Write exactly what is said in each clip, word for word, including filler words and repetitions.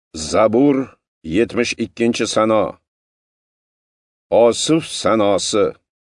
Zabur yetmish ikkinchi sano. Osif sanosi.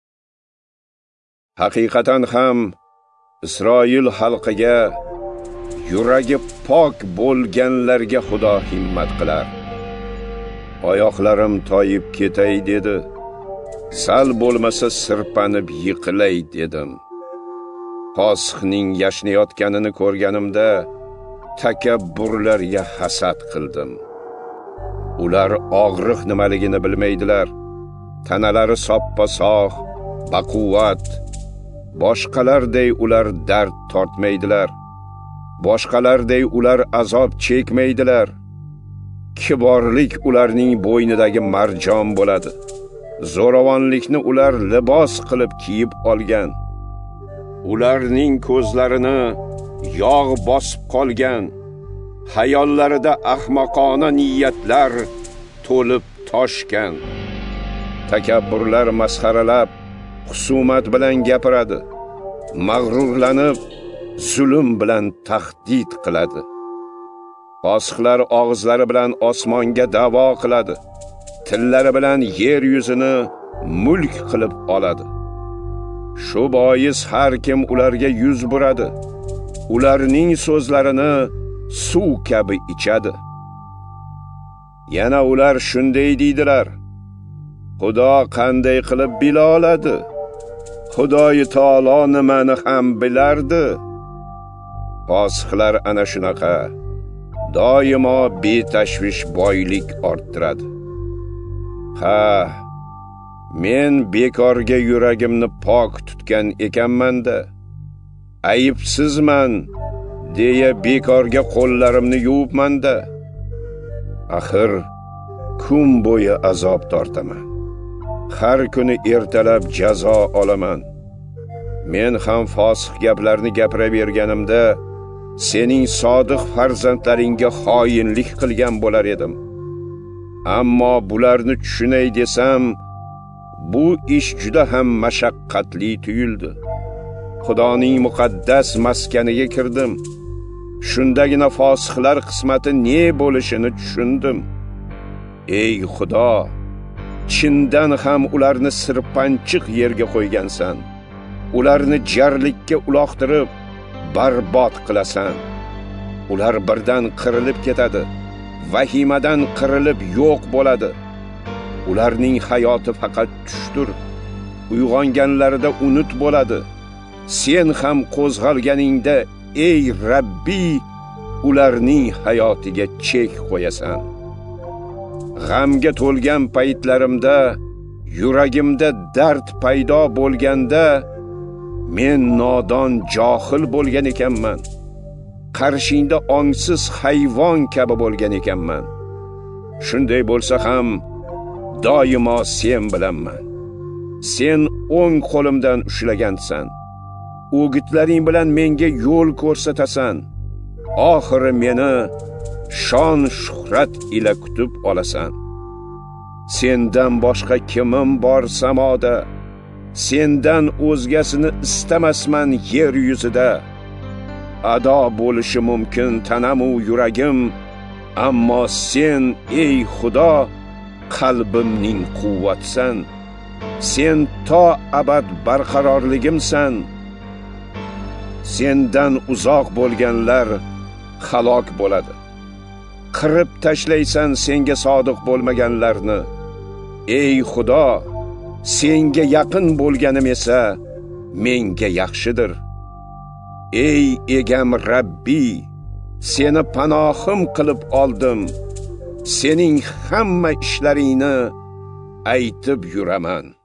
Haqiqatan ham Isroil xalqiga, yuragi pok bo'lganlarga Xudo himmat qilar. Oyoqlarim toyib ketay dedi. Sal bo'lmasa sirpanib yiqilay dedim. Posixning yashnayotganini ko'rganimda takabburlarga hasad qildim. Ular og'riq nimaligini bilmaydilar. Tanalari soppa-sog', baquvvat. Boshqalarday ular dard tortmaydilar. Boshqalarday ular azob chekmaydilar. Kiborlik ularning bo'ynidagi marjon bo'ladi. Zo'ravonlikni ular libos qilib kiyib olgan. Ularning ko'zlarini yog' bosib qolgan. Hayollarida ahmoqona niyatlar to'lib toshgan. Takabburlar masxaralab, husumat bilan gapiradi. Mag'rurlanib, zulm bilan tahdid qiladi. Posixlar og'izlari bilan osmonga da'vo qiladi. Tillari bilan yer yuzini mulk qilib oladi. Shu bois har kim ularga yuz buradi. Ularning so'zlarini suv kabi ichadi. Yana ular shunday deydilar: Xudo qanday qilib bila oladi? Xudoy taolo nimani ham bilardi. Posixlar ana shunaqa doimo betashvish boylik orttiradi. Ha, men bekorga yuragimni pok tutgan ekanman-da. Ayibsizman deya bekorga qo'llarimni yuvibman-da. Axir kun bo'yi azob tortaman. Har kuni ertalab jazo olaman. Men ham fosix gaplarni gapiraverganimda sening sodiq farzandlaringga xoinlik qilgan bo'lar edim. Ammo bularni tushunay desam, bu ish juda ham mashaqqatli tuyuldi. Xudoning muqaddas maskaniga kirdim. Shundagina fosixlar qismati ne bo'lishini tushundim. Ey Xudo, chindan ham ularni sirpanchiq yerga qo'ygansan. Ularni jarlikka uloqtirib barbod qilasan. Ular birdan qirilib ketadi. Vahimadan qirilib yo'q bo'ladi. Ularning hayoti faqat tushdir. Uyg'onganlarida unut bo'ladi. Sen ham qo'zg'alganingda ey Rabbi, ularning hayotiga chek qo'yasan. G'amga to'lgan paytlarimda, yuragimda dard paydo bo'lganda, men nodon johil bo'lgan ekanman. Qarshingda ongsiz hayvon kabi bo'lgan ekanman. Shunday bo'lsa ham doimo sen bilanman. Sen o'ng qo'limdan ushlagansan. O'gitlaring bilan menga yo'l ko'rsatasan. Oxiri meni shon shuhrat ila kutib olasan. Sendan boshqa kimim bor samoda? Sendan o'zgasini istamasman yer yuzida. Ado bo'lishi mumkin tanamu yuragim, ammo sen ey Xudo qalbimning quvvatsan. Sen to abad barqarorligimsan. Sendan uzoq bo'lganlar halok bo'ladi. Qirib tashlaysan senga sodiq bo'lmaganlarni. Ey Xudo, senga yaqin bo'lganim esa menga yaxshidir. Ey egam Rabbi, seni panohim qilib oldim. Sening hamma ishlaringni aytib yuraman.